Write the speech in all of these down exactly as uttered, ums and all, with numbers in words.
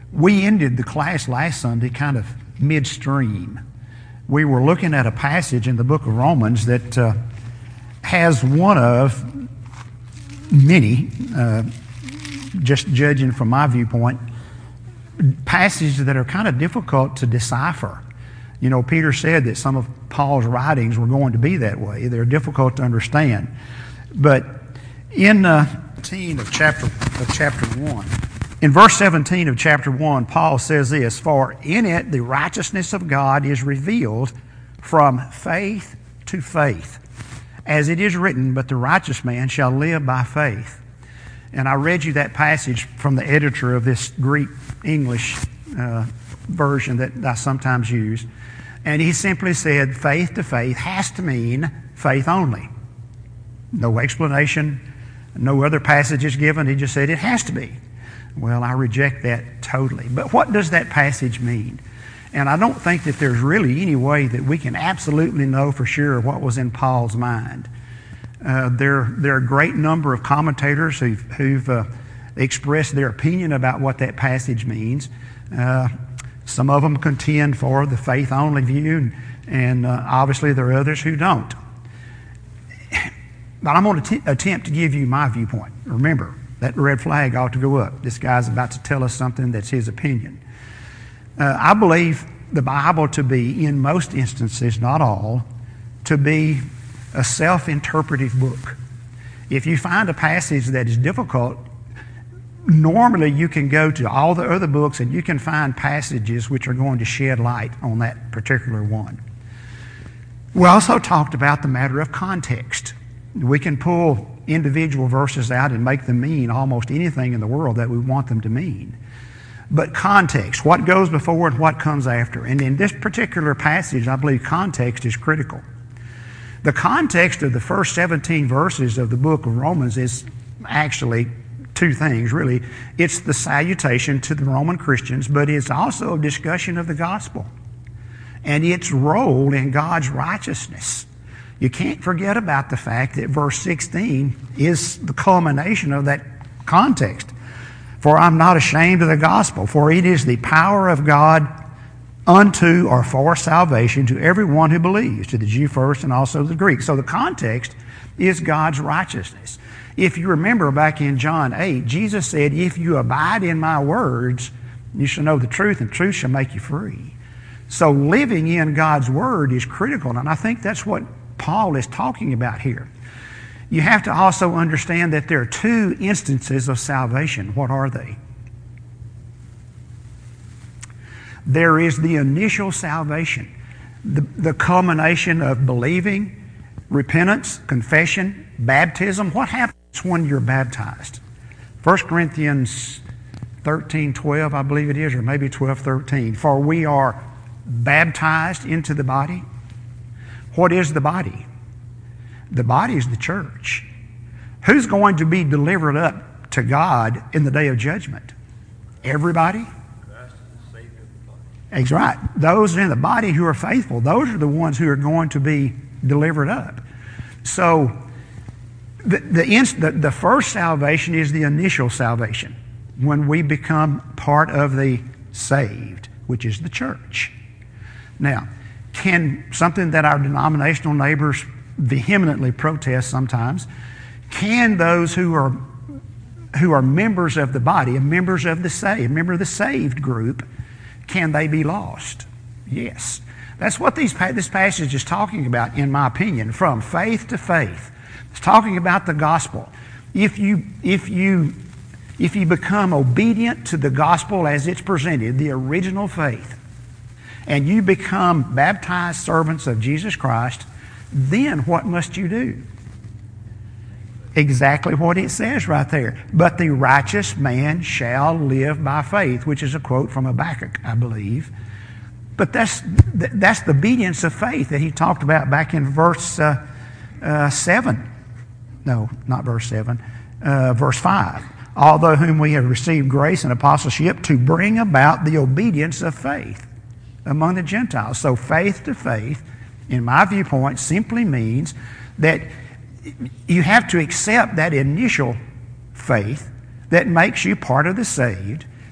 We ended the class last Sunday kind of midstream. We were looking at a passage in the book of Romans that uh, has one of many, uh, just judging from my viewpoint, passages that are kind of difficult to decipher. You know, Peter said that some of Paul's writings were going to be that way. They're difficult to understand. But in uh, seventeen of chapter of chapter one, in verse seventeen of chapter one, Paul says this: "For in it the righteousness of God is revealed from faith to faith, as it is written, but the righteous man shall live by faith." And I read you that passage from the editor of this Greek English uh, version that I sometimes use. And he simply said faith to faith has to mean faith only. No explanation, no other passages given. He just said it has to be. Well, I reject that totally. But what does that passage mean? And I don't think that there's really any way that we can absolutely know for sure what was in Paul's mind. Uh, there, there are a great number of commentators who've, who've uh, expressed their opinion about what that passage means. Uh, some of them contend for the faith-only view, and, and uh, obviously there are others who don't. But I'm going to t- attempt to give you my viewpoint. Remember, that red flag ought to go up. This guy's about to tell us something that's his opinion. Uh, I believe the Bible to be, in most instances, not all, to be a self-interpretive book. If you find a passage that is difficult, normally you can go to all the other books and you can find passages which are going to shed light on that particular one. We also talked about the matter of context. We can pull individual verses out and make them mean almost anything in the world that we want them to mean. But context, what goes before and what comes after. And in this particular passage, I believe context is critical. The context of the first seventeen verses of the book of Romans is actually two things, really. It's the salutation to the Roman Christians, but it's also a discussion of the gospel and its role in God's righteousness. You can't forget about the fact that verse sixteen is the culmination of that context. "For I'm not ashamed of the gospel, for it is the power of God unto or for salvation to everyone who believes, to the Jew first and also the Greek." So the context is God's righteousness. If you remember back in John eight, Jesus said, "If you abide in my words, you shall know the truth, and truth shall make you free." So living in God's word is critical, and I think that's what Paul is talking about here. You have to also understand that there are two instances of salvation. What are they? There is the initial salvation, the, the culmination of believing, repentance, confession, baptism. What happens when you're baptized? First Corinthians thirteen twelve, I believe it is, or maybe twelve thirteen. "For we are baptized into the body." What is the body? The body is the church. Who's going to be delivered up to God in the day of judgment? Everybody? That's right. Those in the body who are faithful, those are the ones who are going to be delivered up. So the, the, inst- the, the first salvation is the initial salvation, when we become part of the saved, which is the church. Now, can something that our denominational neighbors vehemently protest sometimes, can those who are who are members of the body, members of the saved, member of the saved group, can they be lost? Yes. That's what these, this passage is talking about, in my opinion, from faith to faith. It's talking about the gospel. If you, if you, if you become obedient to the gospel as it's presented, the original faith, and you become baptized servants of Jesus Christ, then what must you do? Exactly what it says right there. "But the righteous man shall live by faith," which is a quote from Habakkuk, I believe. But that's that's the obedience of faith that he talked about back in verse uh, uh, seven. No, not verse seven. Uh, verse five. "Although whom we have received grace and apostleship to bring about the obedience of faith among the Gentiles." So faith to faith, in my viewpoint, simply means that you have to accept that initial faith that makes you part of the saved,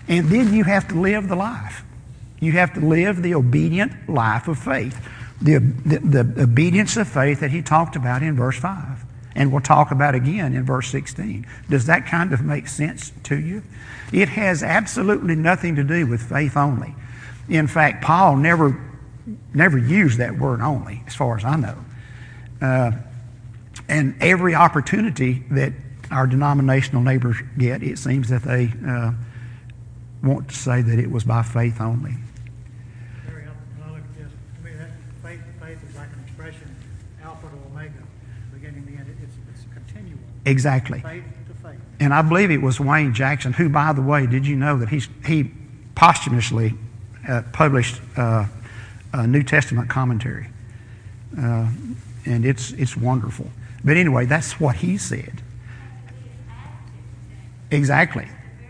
And then you have to live the life. You have to live the obedient life of faith. The, the, the obedience of faith that he talked about in verse five. And we'll talk about again in verse sixteen. Does that kind of make sense to you? It has absolutely nothing to do with faith only. In fact, Paul never, never used that word only, as far as I know. Uh, and every opportunity that our denominational neighbors get, it seems that they uh, want to say that it was by faith only. Very helpful. When I look at this, to me, that faith to faith is like an expression, alpha to omega, beginning to end. It's, it's continual. Exactly. Faith to faith. And I believe it was Wayne Jackson, who, by the way, did you know that he's, he posthumously uh, published uh, a New Testament commentary? Uh, and it's it's wonderful. But anyway, that's what he said. Exactly.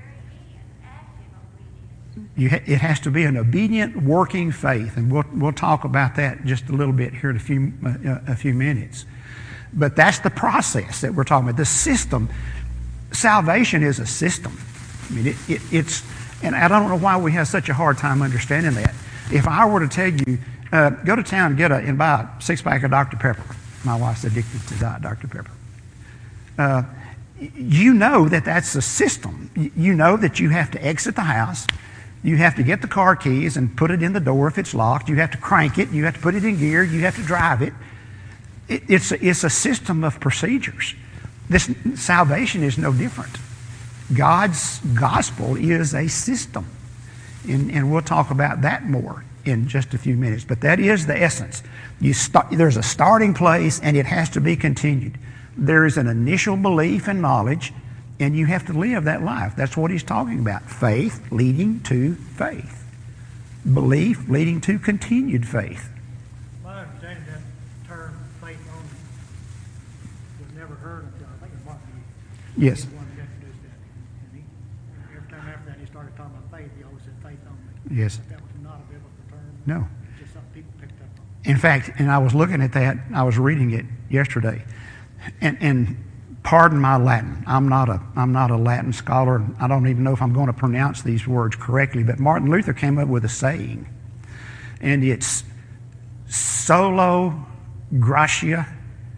You ha- it has to be an obedient, working faith, and we'll we'll talk about that just a little bit here in a few uh, a few minutes. But that's the process that we're talking about. The system, salvation is a system. I mean, it, it, it's, and I don't know why we have such a hard time understanding that. If I were to tell you, uh, go to town and get a and buy a six pack of Doctor Pepper. My wife's addicted to Diet Doctor Pepper. Uh, you know that that's a system. You know that you have to exit the house. You have to get the car keys and put it in the door if it's locked. You have to crank it. You have to put it in gear. You have to drive it. it it's, a, it's a system of procedures. This salvation is no different. God's gospel is a system. And, and we'll talk about that more in just a few minutes. But that is the essence. You start, there's a starting place, and it has to be continued. There is an initial belief and knowledge, and you have to live that life. That's what he's talking about. Faith leading to faith. Belief leading to continued faith. My understanding that term faith only was never heard until I think it was Martin. Yes. He's the one that introduced that. And he, every time after that he started talking about faith, he always said faith only. Yes. But that was not a biblical term. No. It's just something people picked up on. In fact, and I was looking at that, I was reading it yesterday, and, and pardon my Latin. I'm not a I'm not a Latin scholar. I don't even know if I'm going to pronounce these words correctly, but Martin Luther came up with a saying, and it's solo gratia,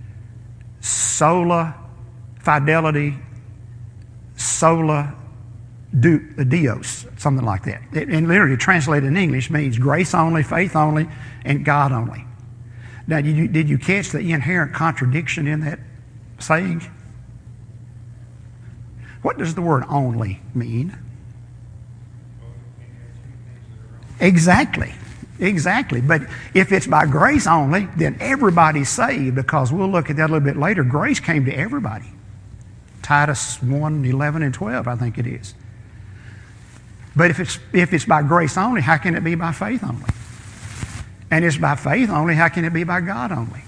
sola fidelity, sola Dios, something like that. It, and literally translated in English means grace only, faith only, and God only. Now, did you, did you catch the inherent contradiction in that saying? What does the word only mean? Exactly. Exactly. But if it's by grace only, then everybody's saved, because we'll look at that a little bit later. Grace came to everybody. Titus one, eleven, and twelve, I think it is. But if it's, if it's by grace only, how can it be by faith only? And it's by faith only, how can it be by God only?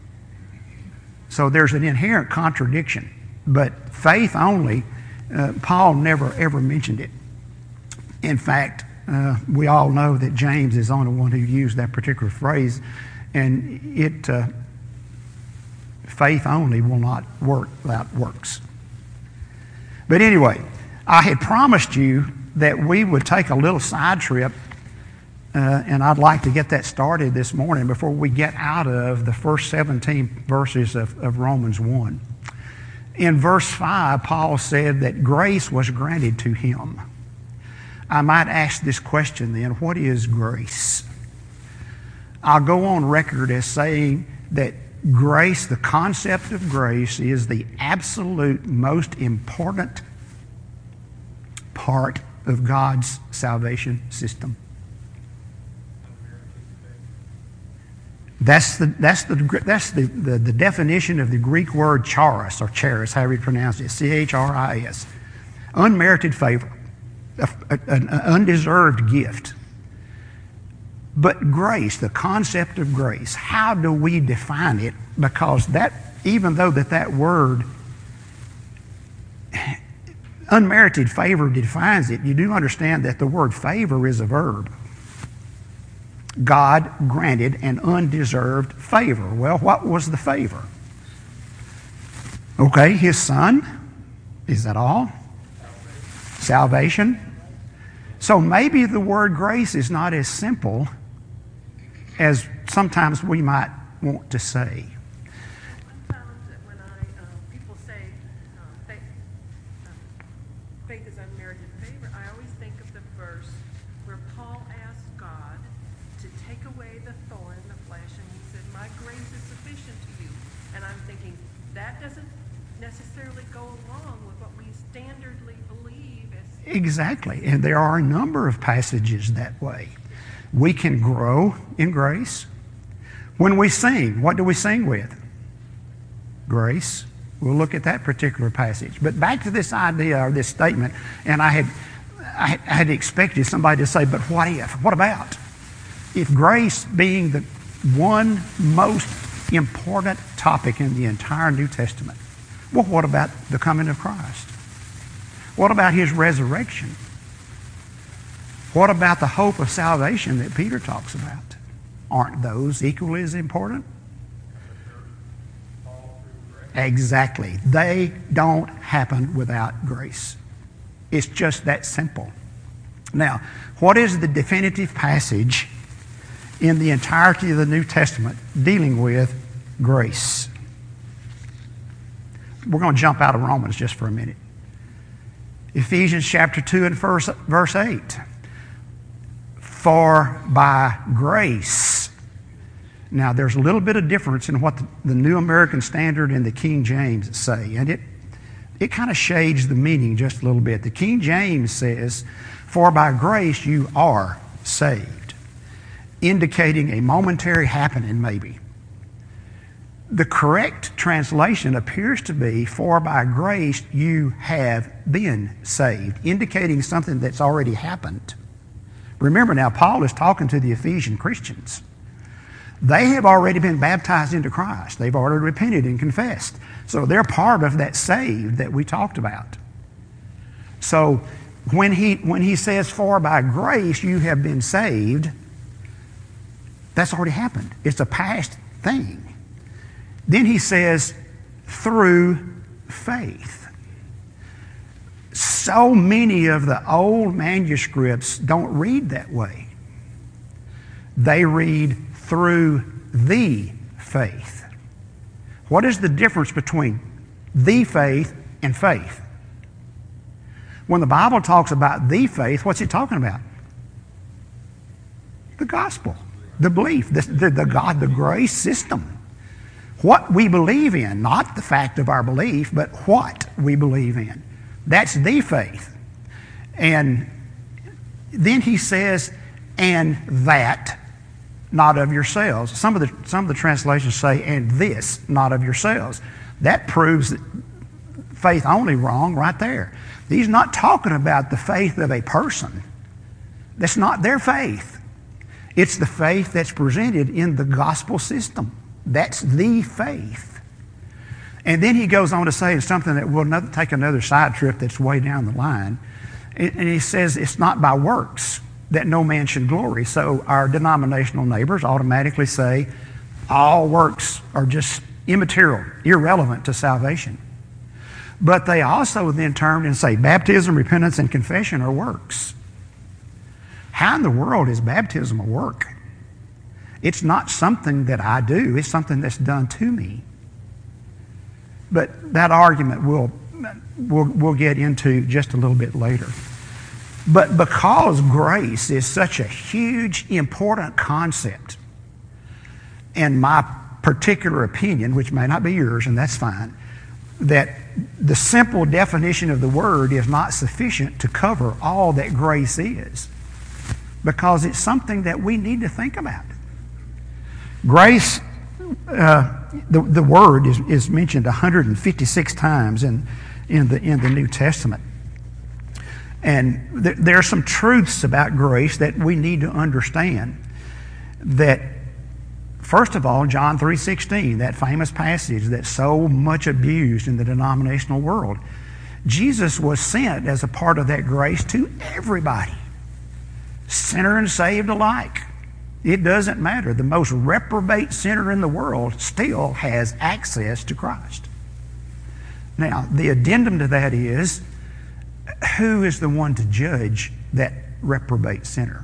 So there's an inherent contradiction. But faith only, uh, Paul never ever mentioned it. In fact, uh, we all know that James is the only one who used that particular phrase, and it uh, faith only will not work without works. But anyway, I had promised you that we would take a little side trip, uh, and I'd like to get that started this morning before we get out of the first seventeen verses of, of Romans one. In verse five, Paul said that grace was granted to him. I might ask this question then, what is grace? I'll go on record as saying that grace, the concept of grace, is the absolute most important part of God's salvation system. That's the that's the that's the, the, the definition of the Greek word charis, or charis, however you pronounce it, C H R I S. Unmerited favor, a, a, an undeserved gift. But grace, the concept of grace, how do we define it? Because that, even though that that word, unmerited favor, defines it, you do understand that the word favor is a verb. God granted an undeserved favor. Well, what was the favor? Okay, his son. Is that all? Salvation. So maybe the word grace is not as simple as sometimes we might want to say. I found that when I, uh, people say uh, faith, uh, faith is unmerited favor, I always think of the verse where Paul asked God to take away the thorn in the flesh, and he said, my grace is sufficient to you. And I'm thinking, that doesn't necessarily go along with what we standardly believe as... Exactly, and there are a number of passages that way. We can grow in grace. When we sing, what do we sing with? Grace. We'll look at that particular passage. But back to this idea or this statement, and I had, I had expected somebody to say, but what if? What about? If grace being the one most important topic in the entire New Testament, well, what about the coming of Christ? What about his resurrection? What about the hope of salvation that Peter talks about? Aren't those equally as important? Exactly. They don't happen without grace. It's just that simple. Now, what is the definitive passage in the entirety of the New Testament dealing with grace? We're going to jump out of Romans just for a minute. Ephesians chapter two and verse, verse eight. For by grace. Now, there's a little bit of difference in what the, the New American Standard and the King James say, and it, it kind of shades the meaning just a little bit. The King James says, for by grace you are saved, indicating a momentary happening maybe. The correct translation appears to be, for by grace you have been saved, indicating something that's already happened. Remember now, Paul is talking to the Ephesian Christians. They have already been baptized into Christ. They've already repented and confessed. So they're part of that saved that we talked about. So when he, when he says, for by grace you have been saved, that's already happened. It's a past thing. Then he says, through faith. So many of the old manuscripts don't read that way. They read through the faith. What is the difference between the faith and faith? When the Bible talks about the faith, what's it talking about? The gospel, the belief, the, the, the God, the grace system. What we believe in, not the fact of our belief, but what we believe in. That's the faith. And then he says, and that, not of yourselves. Some of the, some of the translations say, and this, not of yourselves. That proves that faith only wrong right there. He's not talking about the faith of a person. That's not their faith. It's the faith that's presented in the gospel system. That's the faith. And then he goes on to say something that will not take another side trip that's way down the line. And he says it's not by works that no man should glory. So our denominational neighbors automatically say all works are just immaterial, irrelevant to salvation. But they also then turn and say baptism, repentance, and confession are works. How in the world is baptism a work? It's not something that I do. It's something that's done to me. But that argument we'll, we'll, we'll get into just a little bit later. But because grace is such a huge, important concept, and my particular opinion, which may not be yours, and that's fine, that the simple definition of the word is not sufficient to cover all that grace is, because it's something that we need to think about. Grace, uh, the, the word is, is mentioned one hundred fifty-six times in, in, the, in the New Testament. And th- there are some truths about grace that we need to understand. That, first of all, John three sixteen, that famous passage that's so much abused in the denominational world, Jesus was sent as a part of that grace to everybody, sinner and saved alike. It doesn't matter. The most reprobate sinner in the world still has access to Christ. Now, the addendum to that is, who is the one to judge that reprobate sinner.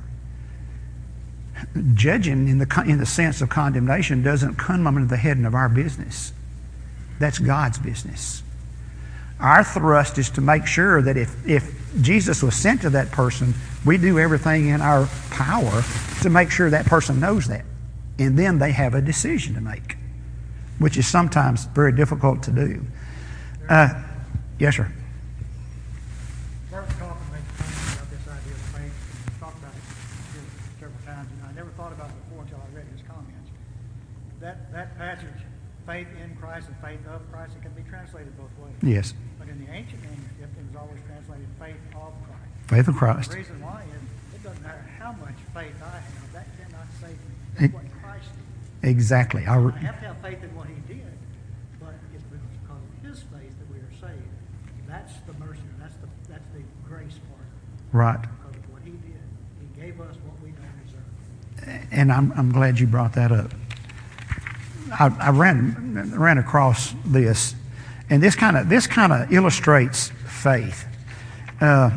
Judging in the, in the sense of condemnation doesn't come under the heading of our business. That's God's business. Our thrust is to make sure that if, if Jesus was sent to that person, we do everything in our power to make sure that person knows that. And then they have a decision to make, which is sometimes very difficult to do. Uh, yes, sir. Bert Kaufman made a comment about this idea of faith. He's talked about it here several times, and I never thought about it before until I read his comments. That that passage, faith in Christ and faith of Christ, it can be translated both ways. Yes. But in the ancient manuscript, it was always translated faith of Christ. Faith of Christ. The reason why is it doesn't matter how much faith I have, that cannot save me. That's what Christ did. Exactly. I, I re- have to have faith in what he did, but it's because of his faith that we are saved. That's the mercy, that's the that's the grace part. right. Because of what he did. He gave us what we don't deserve. And I'm, I'm glad you brought that up. I, I ran ran across this, and this kind of this kind of illustrates faith. Uh,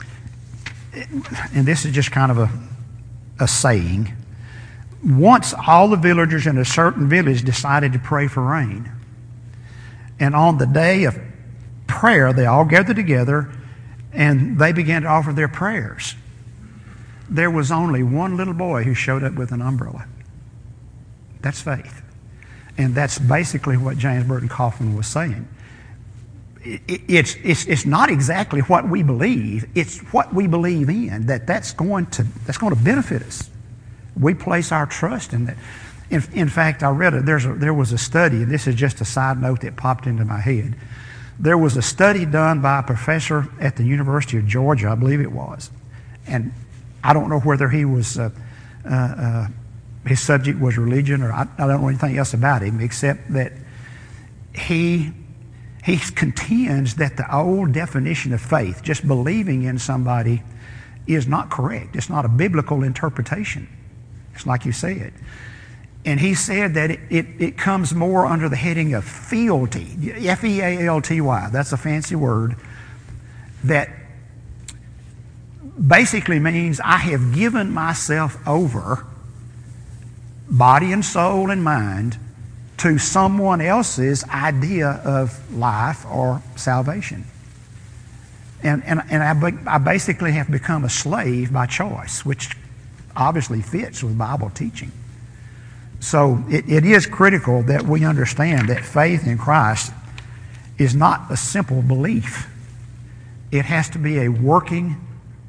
and this is just kind of a a saying. Once all the villagers in a certain village decided to pray for rain, and on the day of prayer, they all gathered together, and they began to offer their prayers. There was only one little boy who showed up with an umbrella. That's faith. And that's basically what James Burton Kaufman was saying. It, it, it's, it's, it's not exactly what we believe. It's what we believe in, that that's going to, that's going to benefit us. We place our trust in that. In, in fact, I read it. There's a, there was a study, and this is just a side note that popped into my head. There was a study done by a professor at the University of Georgia, I believe it was. And I don't know whether he was, uh, uh, uh, his subject was religion, or I, I don't know anything else about him, except that he, he contends that the old definition of faith, just believing in somebody, is not correct. It's not a biblical interpretation. It's like you said. And he said that it, it, it comes more under the heading of fealty, F E A L T Y, that's a fancy word, that basically means I have given myself over, body and soul and mind, to someone else's idea of life or salvation. And, and, and I, I basically have become a slave by choice, which obviously fits with Bible teaching. So it, it is critical that we understand that faith in Christ is not a simple belief. It has to be a working,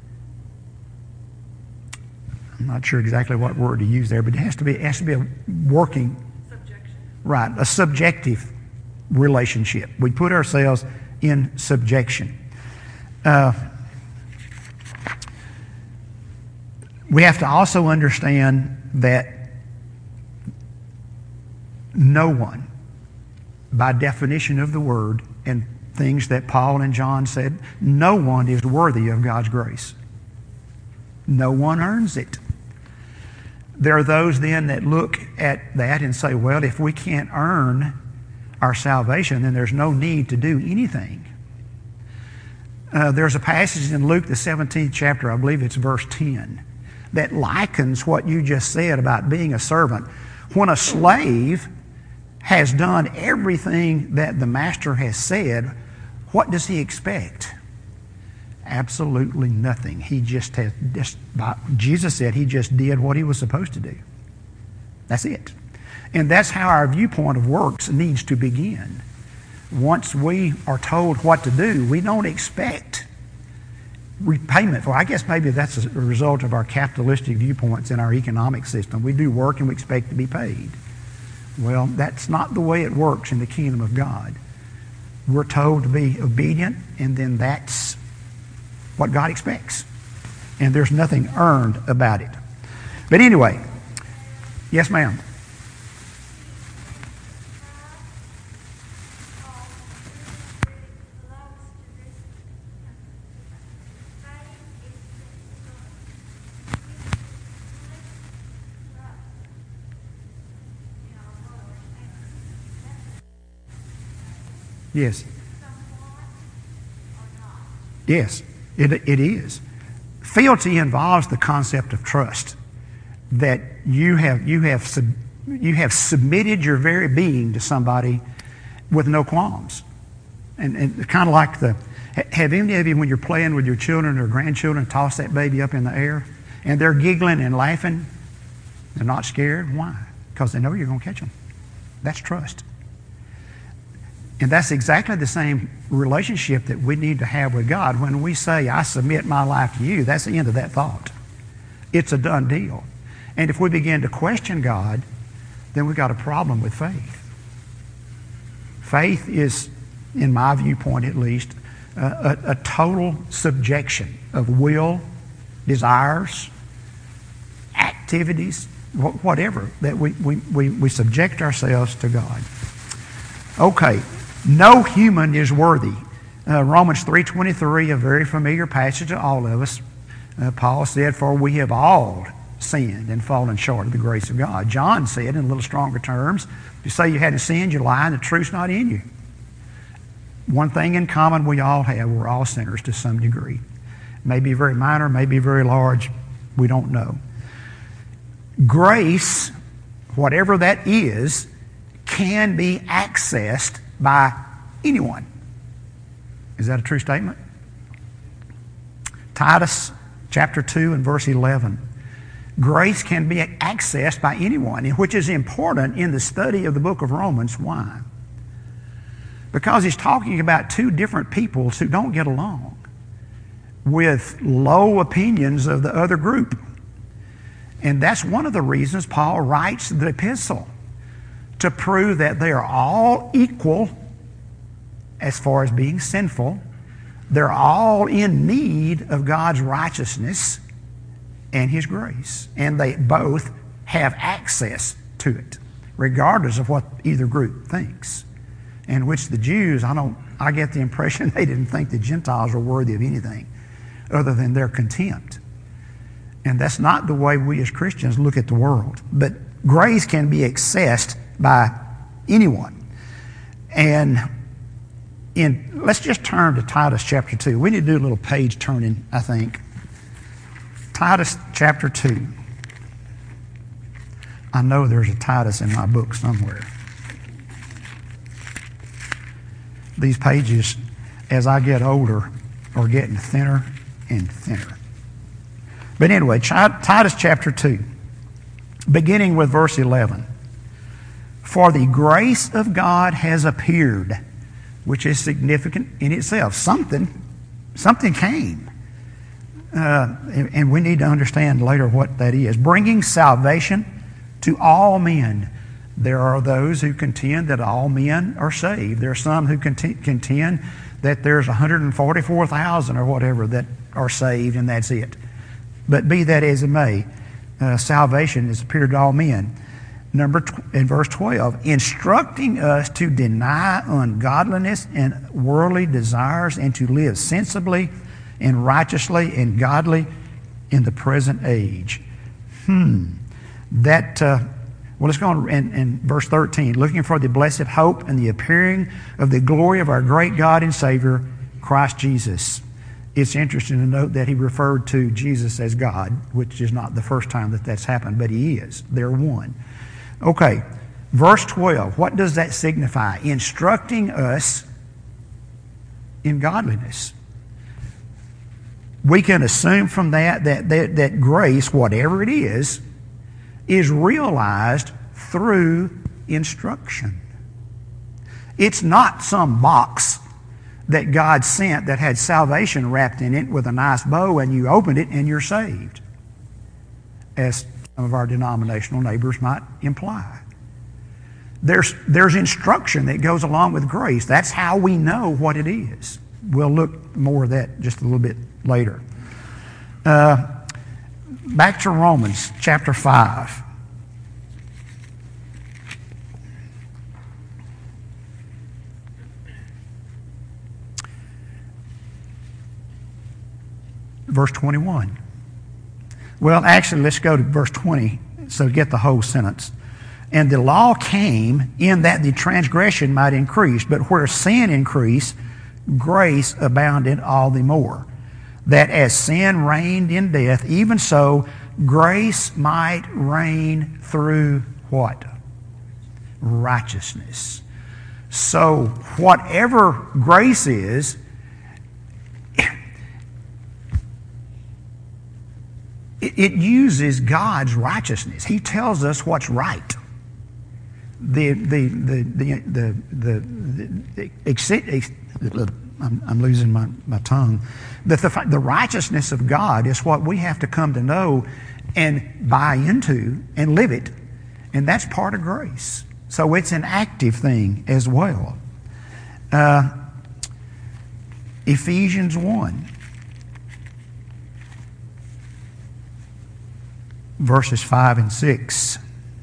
I'm not sure exactly what word to use there, but it has to be, it has to be a working, Subjection. right, a subjective relationship. We put ourselves in subjection. Uh, we have to also understand that no one, by definition of the word and things that Paul and John said, no one is worthy of God's grace. No one earns it. There are those then that look at that and say, well, if we can't earn our salvation, then there's no need to do anything. Uh, there's a passage in Luke, the seventeenth chapter, I believe it's verse ten, that likens what you just said about being a servant. When a slave has done everything that the master has said, what does he expect? Absolutely nothing. He just has, just, Jesus said he just did what he was supposed to do. That's it. And that's how our viewpoint of works needs to begin. Once we are told what to do, we don't expect repayment for. I guess maybe that's a result of our capitalistic viewpoints in our economic system. We do work and we expect to be paid. Well, that's not the way it works in the kingdom of God. We're told to be obedient, and then that's what God expects. And there's nothing earned about it. But anyway, yes, ma'am. Yes. Yes, it, it is. Fealty involves the concept of trust, that you have, you have, sub, you have submitted your very being to somebody with no qualms. And, and kind of like the, have any of you, when you're playing with your children or grandchildren, toss that baby up in the air and they're giggling and laughing? They're not scared. Why? Because they know you're going to catch them. That's trust. And that's exactly the same relationship that we need to have with God. When we say, I submit my life to you, that's the end of that thought. It's a done deal. And if we begin to question God, then we've got a problem with faith. Faith is, in my viewpoint at least, a, a, a total subjection of will, desires, activities, wh- whatever, that we, we, we, we subject ourselves to God. Okay, no human is worthy. Uh, Romans three twenty-three, a very familiar passage to all of us. Uh, Paul said, for we have all sinned and fallen short of the grace of God. John said, in a little stronger terms, if you say you hadn't sinned, you lie, and the truth's not in you. One thing in common we all have, we're all sinners to some degree. Maybe very minor, maybe very large, we don't know. Grace, whatever that is, can be accessed by anyone. Is that a true statement? Titus chapter two and verse eleven. Grace can be accessed by anyone, which is important in the study of the book of Romans. Why? Because he's talking about two different peoples who don't get along, with low opinions of the other group. And that's one of the reasons Paul writes the epistle, to prove that they are all equal as far as being sinful. They're all in need of God's righteousness and His grace. And they both have access to it, regardless of what either group thinks. In which the Jews, I don't, I get the impression they didn't think the Gentiles were worthy of anything other than their contempt. And that's not the way we as Christians look at the world. But grace can be accessed by anyone. And in, let's just turn to Titus chapter two. We need to do a little page turning, I think. Titus chapter two. I know there's a Titus in my book somewhere. These pages, as I get older, are getting thinner and thinner. But anyway, Titus chapter two, beginning with verse eleven. For the grace of God has appeared, which is significant in itself. Something, something came. Uh, and, and we need to understand later what that is. Bringing salvation to all men. There are those who contend that all men are saved. There are some who contend that there's one hundred forty-four thousand or whatever that are saved, and that's it. But be that as it may, uh, salvation has appeared to all men. Number tw- in verse twelve, instructing us to deny ungodliness and worldly desires, and to live sensibly and righteously and godly in the present age. Hmm. That. Uh, Well, let's go on in, in verse thirteen. Looking for the blessed hope and the appearing of the glory of our great God and Savior, Christ Jesus. It's interesting to note that he referred to Jesus as God, which is not the first time that that's happened, but he is. They're one. Okay, verse twelve. What does that signify? Instructing us in godliness. We can assume from that that, that, that grace, whatever it is, is realized through instruction. It's not some box that God sent that had salvation wrapped in it with a nice bow, and you opened it and you're saved, as some of our denominational neighbors might imply. There's, there's instruction that goes along with grace. That's how we know what it is. We'll look more at that just a little bit later. Uh, back to Romans chapter five. Verse twenty-one. Well, actually, let's go to verse twenty, so get the whole sentence. And the law came in that the transgression might increase, but where sin increased, grace abounded all the more. that as sin reigned in death, even so grace might reign through what? Righteousness. So whatever grace is, it uses God's righteousness. He tells us what's right. The the the the the the, the, the I'm, I'm losing my, my tongue. The, the the righteousness of God is what we have to come to know and buy into and live it, and that's part of grace. So it's an active thing as well. Uh, Ephesians one. Verses five and six.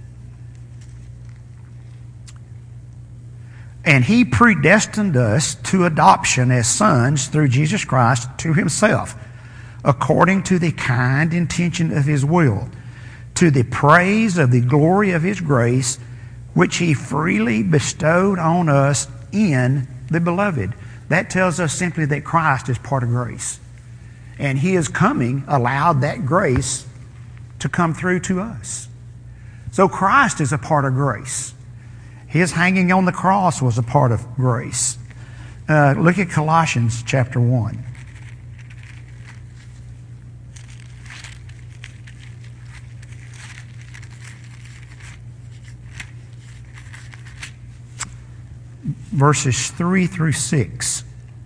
And he predestined us to adoption as sons through Jesus Christ to himself, according to the kind intention of his will, to the praise of the glory of his grace, which he freely bestowed on us in the beloved. That tells us simply that Christ is part of grace. And his coming allowed that grace to come through to us. So Christ is a part of grace. His hanging on the cross was a part of grace. Uh, look at Colossians chapter one. Verses three through six.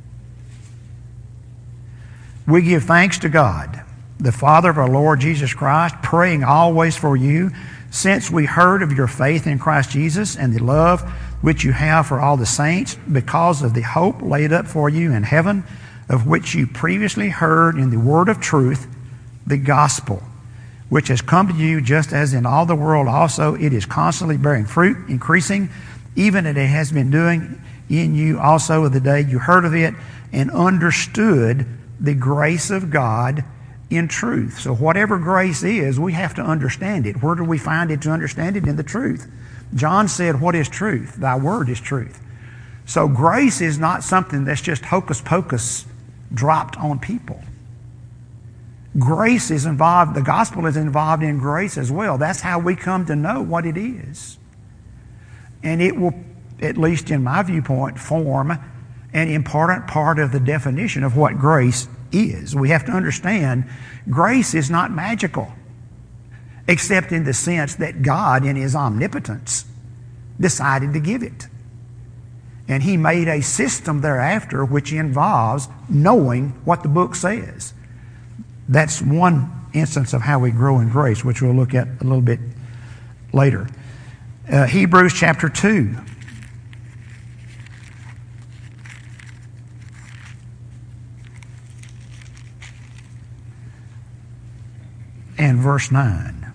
We give thanks to God, the Father of our Lord Jesus Christ, praying always for you, since we heard of your faith in Christ Jesus and the love which you have for all the saints, because of the hope laid up for you in heaven, of which you previously heard in the word of truth, the gospel, which has come to you just as in all the world also it is constantly bearing fruit, increasing, even as it has been doing in you also of the day you heard of it and understood the grace of God in truth. So whatever grace is, we have to understand it. Where do we find it to understand it? In the truth. John said, what is truth? Thy word is truth. So grace is not something that's just hocus pocus dropped on people. Grace is involved, the gospel is involved in grace as well. That's how we come to know what it is. And it will, at least in my viewpoint, form an important part of the definition of what grace is. We have to understand grace is not magical, except in the sense that God, in his omnipotence, decided to give it. And he made a system thereafter which involves knowing what the book says. That's one instance of how we grow in grace, which we'll look at a little bit later. Uh, Hebrews chapter two. And verse nine.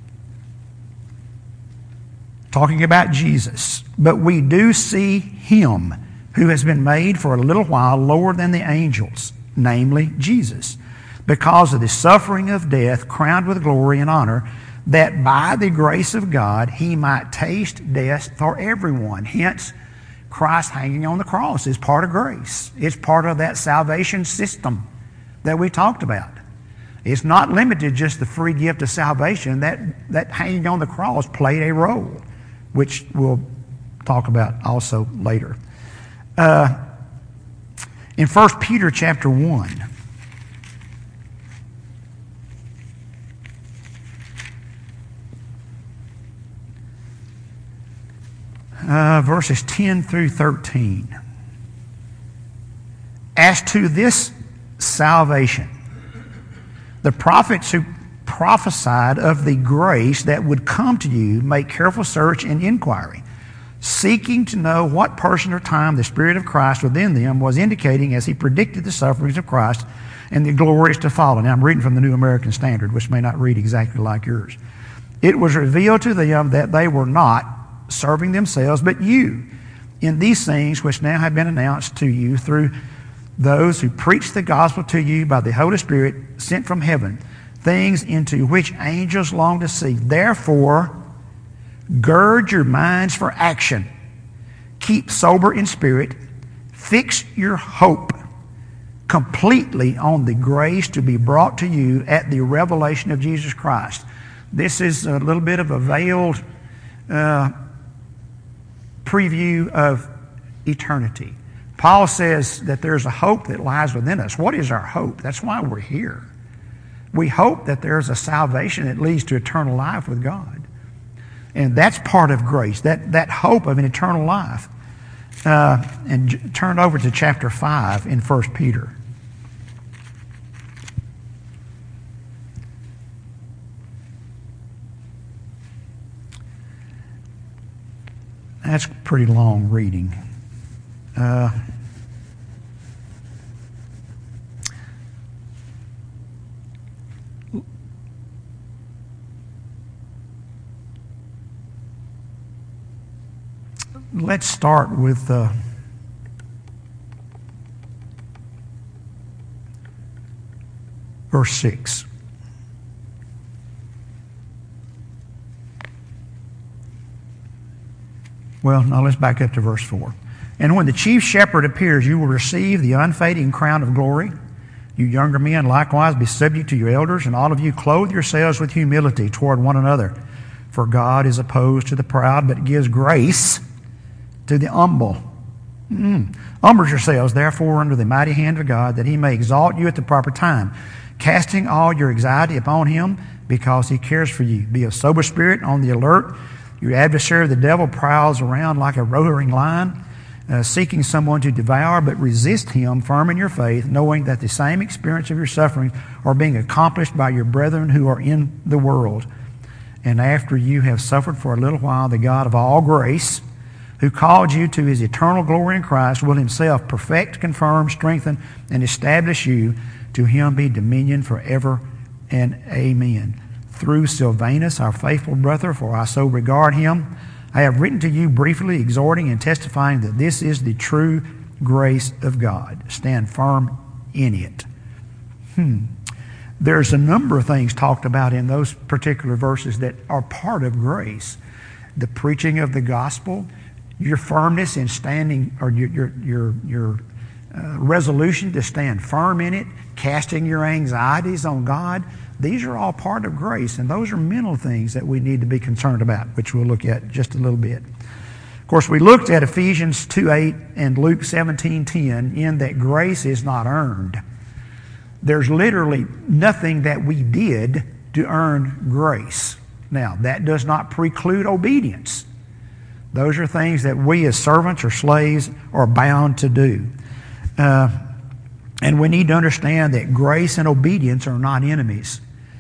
Talking about Jesus. But we do see him who has been made for a little while lower than the angels, namely Jesus, because of the suffering of death, crowned with glory and honor, that by the grace of God he might taste death for everyone. Hence, Christ hanging on the cross is part of grace. It's part of that salvation system that we talked about. It's not limited just the free gift of salvation. That, that hanging on the cross played a role, which we'll talk about also later. Uh, in First Peter chapter one, uh, verses ten through thirteen. As to this salvation, the prophets who prophesied of the grace that would come to you make careful search and inquiry, seeking to know what person or time the Spirit of Christ within them was indicating as he predicted the sufferings of Christ and the glories to follow. Now I'm reading from the New American Standard, which may not read exactly like yours. It was revealed to them that they were not serving themselves, but you, in these things which now have been announced to you through those who preach the gospel to you by the Holy Spirit sent from heaven, things into which angels long to see. Therefore, gird your minds for action. Keep sober in spirit. Fix your hope completely on the grace to be brought to you at the revelation of Jesus Christ. This is a little bit of a veiled uh, preview of eternity. Paul says that there's a hope that lies within us. What is our hope? That's why we're here. We hope that there's a salvation that leads to eternal life with God. And that's part of grace, that, that hope of an eternal life. Uh, and j- turn over to chapter five in First Peter. That's pretty long reading. Uh, let's start with uh, verse six. Well, now let's back up to verse four. And when the chief shepherd appears, you will receive the unfading crown of glory. You younger men, likewise, be subject to your elders, and all of you clothe yourselves with humility toward one another. For God is opposed to the proud, but gives grace to the humble. Mm. Humble yourselves, therefore, under the mighty hand of God, that he may exalt you at the proper time, casting all your anxiety upon him, because he cares for you. Be of sober spirit, on the alert. Your adversary, the devil, prowls around like a roaring lion, uh, seeking someone to devour, but resist him, firm in your faith, knowing that the same experience of your sufferings are being accomplished by your brethren who are in the world. And after you have suffered for a little while, the God of all grace, who called you to his eternal glory in Christ, will himself perfect, confirm, strengthen, and establish you. To him be dominion forever and amen. Through Silvanus, our faithful brother, for I so regard him, I have written to you briefly, exhorting and testifying that this is the true grace of God. Stand firm in it. Hmm. There's a number of things talked about in those particular verses that are part of grace. The preaching of the gospel, your firmness in standing, or your your your, your uh, resolution to stand firm in it, casting your anxieties on God. These are all part of grace, and those are mental things that we need to be concerned about, which we'll look at just a little bit. Of course, we looked at Ephesians two eight and Luke seventeen ten, in that grace is not earned. There's literally nothing that we did to earn grace. Now, that does not preclude obedience. Those are things that we as servants or slaves are bound to do. Uh, and we need to understand that grace and obedience are not enemies.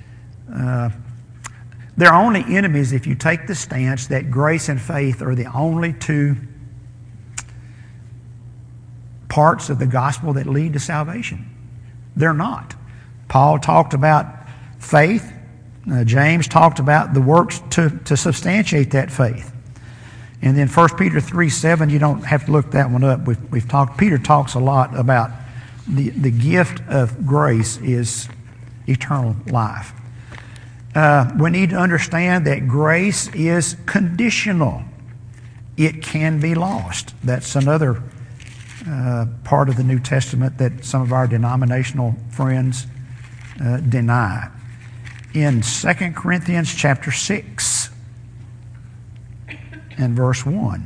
Uh, they're only enemies if you take the stance that grace and faith are the only two parts of the gospel that lead to salvation. They're not. Paul talked about faith. Uh, James talked about the works to, to substantiate that faith. And then First Peter three seven, you don't have to look that one up. We've, we've talked, Peter talks a lot about the, the gift of grace is eternal life. Uh, we need to understand that grace is conditional. It can be lost. That's another uh, part of the New Testament that some of our denominational friends uh, deny. In Second Corinthians chapter six and verse one.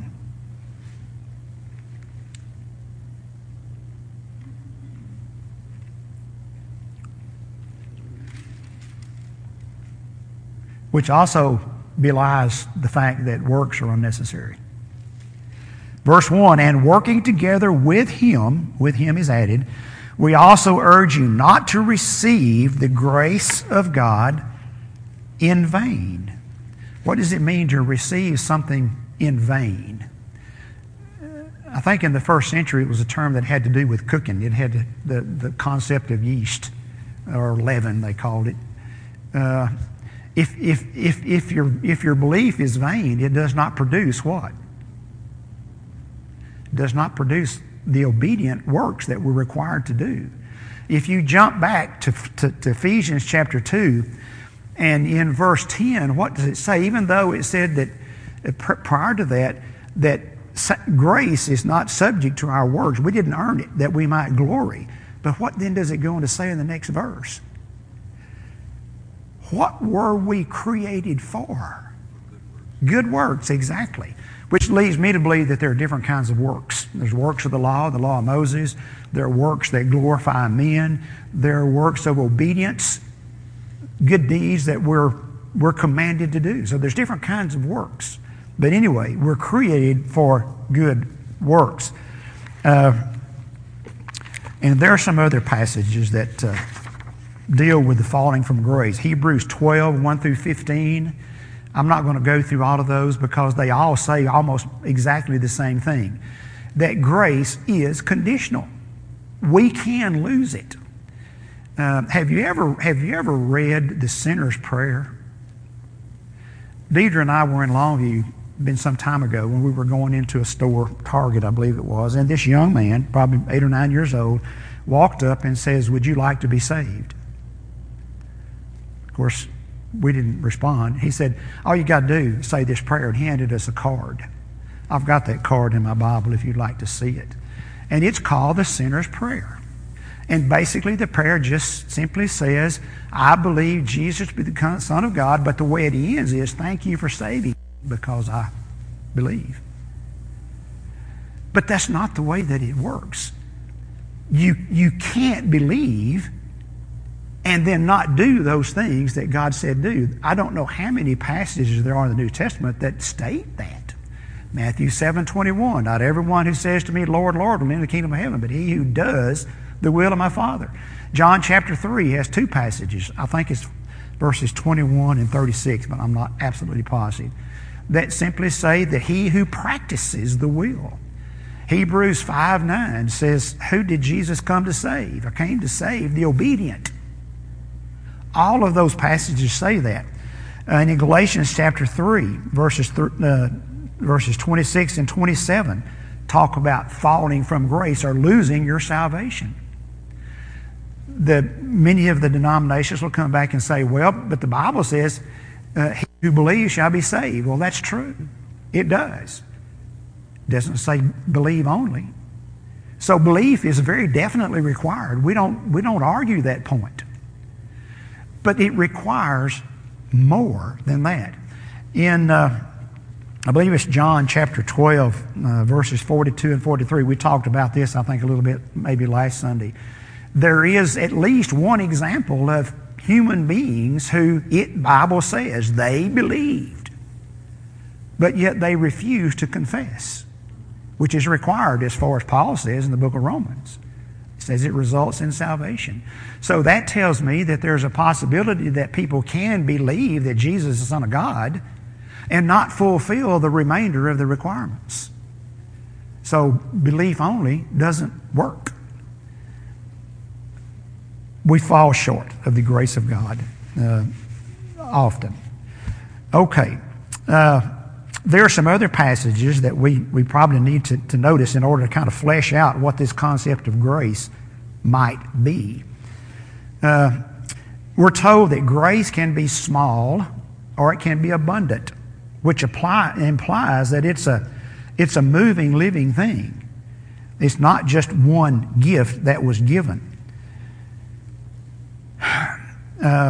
Which also belies the fact that works are unnecessary. Verse one, and working together with him, with him is added, we also urge you not to receive the grace of God in vain. What does it mean to receive something in vain? I think in the first century it was a term that had to do with cooking. It had the, the concept of yeast, or leaven they called it. Uh, if, if, if, if, your, if your belief is vain, it does not produce what? It does not produce the obedient works that we're required to do. If you jump back to, to, to Ephesians chapter two, and in verse ten, what does it say? Even though it said that uh, pr- prior to that, that sa- grace is not subject to our works. We didn't earn it, that we might glory. But what then does it go on to say in the next verse? What were we created for? Good works, exactly. Which leads me to believe that there are different kinds of works. There's works of the law, the law of Moses. There are works that glorify men. There are works of obedience, good deeds that we're, we're commanded to do. So there's different kinds of works. But anyway, we're created for good works. Uh, and there are some other passages that uh, deal with the falling from grace. Hebrews twelve, one through fifteen. I'm not going to go through all of those because they all say almost exactly the same thing. That grace is conditional. We can lose it. Uh, have you ever have you ever read the sinner's prayer? Deidre and I were in Longview, been some time ago, when we were going into a store, Target I believe it was, and this young man, probably eight or nine years old, walked up and says, "Would you like to be saved?" Of course, we didn't respond. He said, "All you got to do is say this prayer," and he handed us a card. I've got that card in my Bible if you'd like to see it. And it's called the Sinner's Prayer. And basically the prayer just simply says, "I believe Jesus to be the Son of God," but the way it ends is, "Thank you for saving me because I believe." But that's not the way that it works. You, you can't believe and then not do those things that God said do. I don't know how many passages there are in the New Testament that state that. Matthew seven twenty-one, "Not everyone who says to me, 'Lord, Lord,' will enter the kingdom of heaven, but he who does the will of my Father." John chapter three has two passages. I think it's verses twenty-one and thirty-six, but I'm not absolutely positive, that simply say that he who practices the will. Hebrews five nine says, "Who did Jesus come to save?" I came to save the obedient. All of those passages say that. Uh, and in Galatians chapter three, verses, th- uh, verses twenty-six and twenty-seven, talk about falling from grace or losing your salvation. The, many of the denominations will come back and say, "Well, but the Bible says, uh, he who believes shall be saved." Well, that's true. It does. It doesn't say believe only. So belief is very definitely required. We don't, we don't argue that point. But it requires more than that. In, uh, I believe it's John chapter twelve, uh, verses forty-two and forty-three. We talked about this, I think, a little bit maybe last Sunday. There is at least one example of human beings who, it Bible says, they believed, but yet they refused to confess, which is required as far as Paul says in the book of Romans. It says it results in salvation. So that tells me that there's a possibility that people can believe that Jesus is the Son of God and not fulfill the remainder of the requirements. So belief only doesn't work. We fall short of the grace of God uh, often. Okay. Uh, there are some other passages that we, we probably need to, to notice in order to kind of flesh out what this concept of grace might be. Uh, we're told that grace can be small or it can be abundant, which apply, implies that it's a, it's a moving, living thing. It's not just one gift that was given. Uh,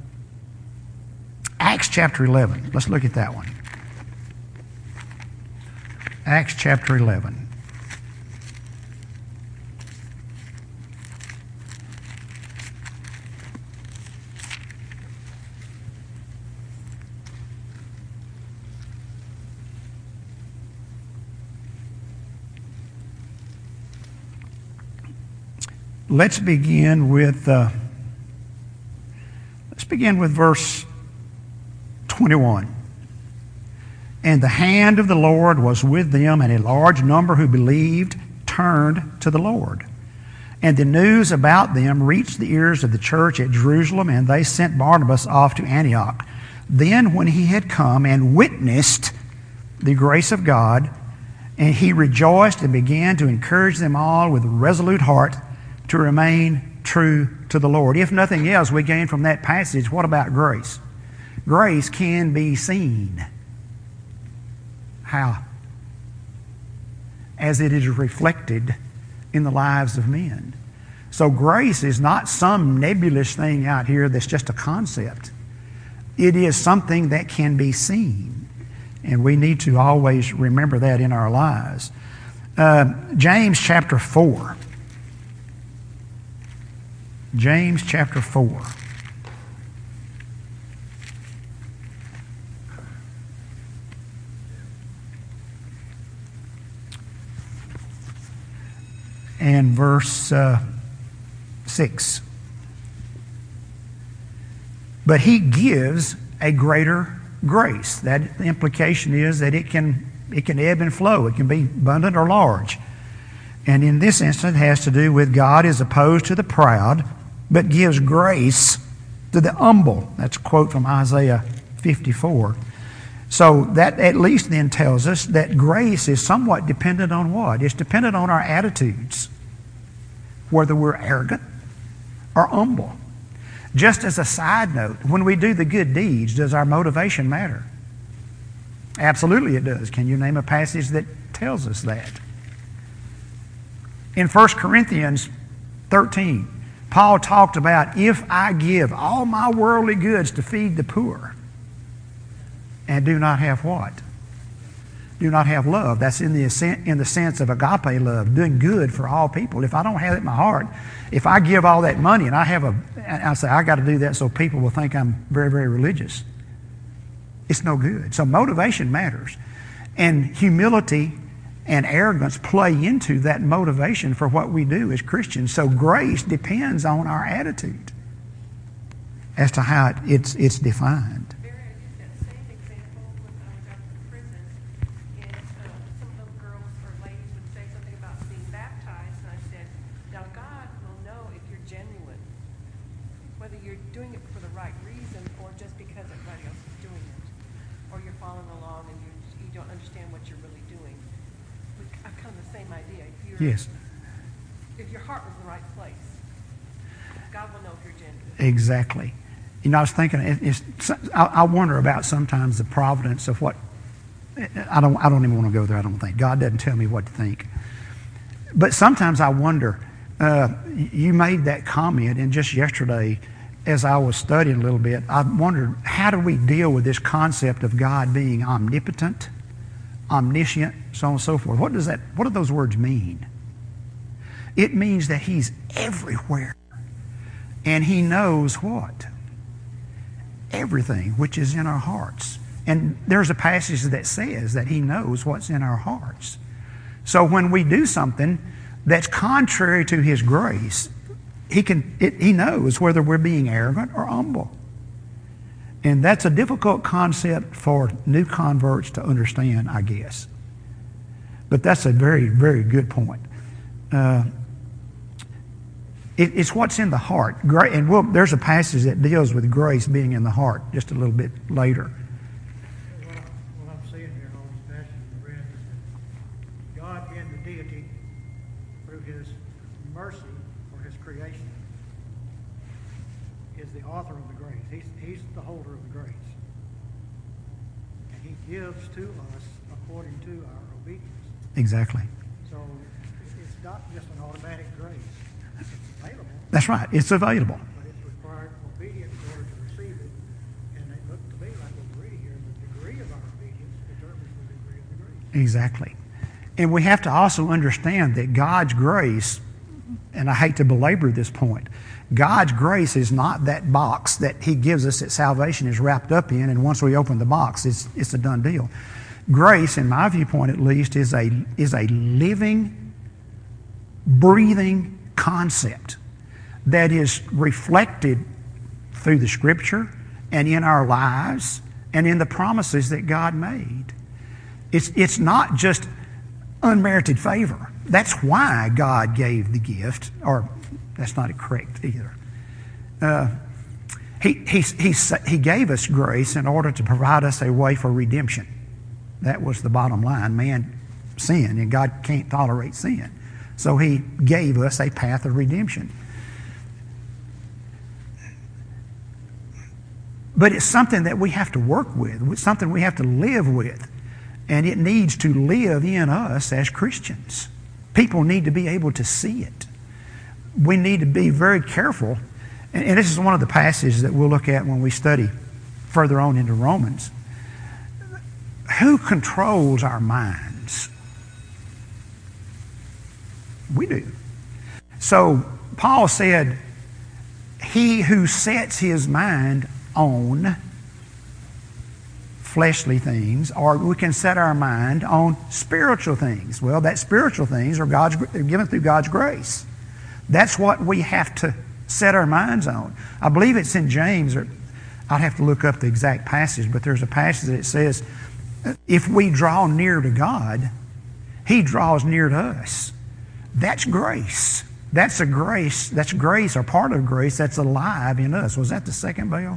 Acts chapter eleven. Let's look at that one. Acts chapter eleven. Let's begin with uh, let's begin with verse twenty-one. "And the hand of the Lord was with them, and a large number who believed turned to the Lord. And the news about them reached the ears of the church at Jerusalem, and they sent Barnabas off to Antioch. Then when he had come and witnessed the grace of God, and he rejoiced and began to encourage them all with a resolute heart to remain true to the Lord." If nothing else, we gain from that passage, what about grace? Grace can be seen. How? As it is reflected in the lives of men. So grace is not some nebulous thing out here that's just a concept. It is something that can be seen. And we need to always remember that in our lives. Uh, James chapter four. James chapter four. And verse uh, six. But he gives a greater grace. That the implication is that it can it can ebb and flow. It can be abundant or large. And in this instance, it has to do with God is opposed to the proud, but gives grace to the humble. That's a quote from Isaiah fifty-four. So that at least then tells us that grace is somewhat dependent on what? It's dependent on our attitudes, whether we're arrogant or humble. Just as a side note, when we do the good deeds, does our motivation matter? Absolutely it does. Can you name a passage that tells us that? In First Corinthians thirteen, Paul talked about, if I give all my worldly goods to feed the poor and do not have what? Do not have love. That's in the, in the sense of agape love, doing good for all people. If I don't have it in my heart, if I give all that money and I have a, and I say, I got to do that so people will think I'm very, very religious, it's no good. So motivation matters. And humility and arrogance play into that motivation for what we do as Christians. So grace depends on our attitude as to how it, it's, it's defined. Barry, I used that same example when I was out of prison, and uh, some little girls or ladies would say something about being baptized, and I said, now God will know if you're genuine, whether you're doing it for the right reason or just because everybody else is doing it, or you're following along and you, you don't understand what you're really doing. I've kind of the same idea. If you're, Yes. if your heart was in the right place, God will know if you're genuine. Exactly. You know, I was thinking, it, it's, I, I wonder about sometimes the providence of what, I don't, I don't even want to go there, I don't think. God doesn't tell me what to think. But sometimes I wonder, uh, you made that comment, and just yesterday, as I was studying a little bit, I wondered, how do we deal with this concept of God being omnipotent, omniscient, so on and so forth? What does that, what do those words mean? It means that He's everywhere. And He knows what? Everything which is in our hearts. And there's a passage that says that He knows what's in our hearts. So when we do something that's contrary to His grace, He can, it, He knows whether we're being arrogant or humble. And that's a difficult concept for new converts to understand, I guess. But that's a very, very good point. Uh, it, it's what's in the heart. Gra- and we'll, there's a passage that deals with grace being in the heart just a little bit later. What, I, what I'm seeing here in all these passages I read is that God in the deity, through His mercy for His creation, is the author of the grace. He's, he's the holder of the grace. And He gives to us according to our obedience. Exactly. So it's not just an automatic grace. It's available, That's right. It's available. but it's required obedience in order to receive it. And it looked to me like what we're reading here, the degree of our obedience determines the degree of the grace. Exactly. And we have to also understand that God's grace, and I hate to belabor this point, God's grace is not that box that He gives us that salvation is wrapped up in, and once we open the box, it's, it's a done deal. Grace, in my viewpoint at least, is a, is a living, breathing concept that is reflected through the Scripture and in our lives and in the promises that God made. It's, it's not just unmerited favor. That's why God gave the gift, or that's not correct either. Uh, he, he, he, he gave us grace in order to provide us a way for redemption. That was the bottom line. Man sinned, and God can't tolerate sin. So He gave us a path of redemption. But it's something that we have to work with. It's something we have to live with. And it needs to live in us as Christians. People need to be able to see it. we need to be very careful. And, and this is one of the passages that we'll look at when we study further on into Romans. Who controls our minds? We do. So Paul said, he who sets his mind on fleshly things, or we can set our mind on spiritual things. Well, that spiritual things are God's, they're given through God's grace. That's what we have to set our minds on. I believe it's in James, or I'd have to look up the exact passage, but there's a passage that says, if we draw near to God, He draws near to us. That's grace. That's a grace. That's grace, or part of grace that's alive in us. Was that the second bell?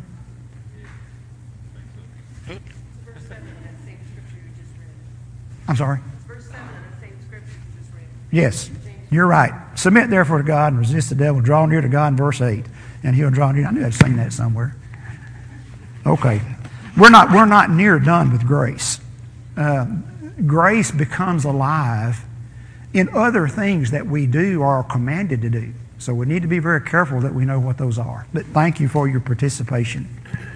Verse seven in that same scripture you just read. I'm sorry? It's verse seven in that same scripture you just read. Yes, you're right. Submit therefore to God and resist the devil. Draw near to God in verse eight, and He'll draw near. I knew I'd seen that somewhere. Okay. We're not, we're not near done with grace. Uh, grace becomes alive in other things that we do or are commanded to do. So we need to be very careful that we know what those are. But thank you for your participation.